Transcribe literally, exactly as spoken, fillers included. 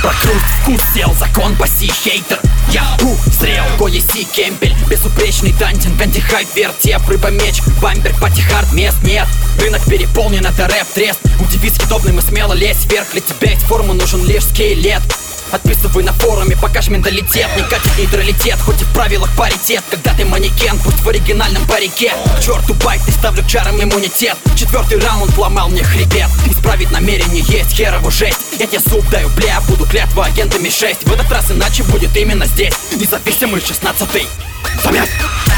Прокруст, вкус сел, закон паси хейтер. Я у, зрел, Коля Си Кемпель, безупречный дантинг, антихайп, вертеп, рыба меч, бамбер, пати-хард, мест нет. Рынок переполнен, это рэп, трест. Удиви съедобным и смело лезь вверх. Для тебя есть форма, нужен лишь скелет. Отписывай на форуме, покажь менталитет. Не катит нейтралитет, хоть и в правилах паритет. Когда ты манекен, пусть в оригинальном парике. К черту байк, ты ставлю к чарам иммунитет. Четвертый раунд ломал мне хребет. Исправить намерение есть херову жесть. Я тебе суп даю, бля, буду клятва агентами шесть. В этот раз иначе будет именно здесь. Независимый шестнадцатый. Замять!